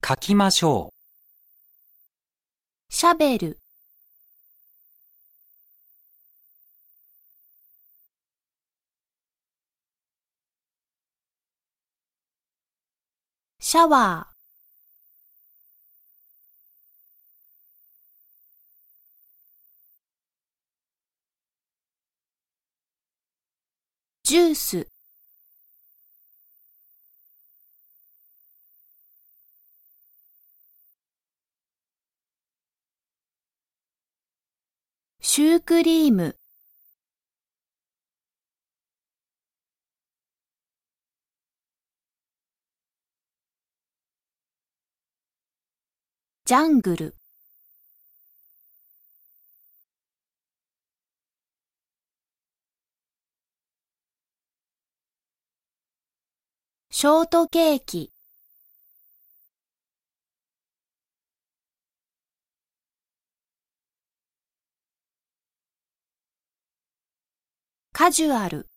書きましょシャベル、シャワー、ジュース、シュークリーム、ジャングル、ショートケーキ、カジュアル。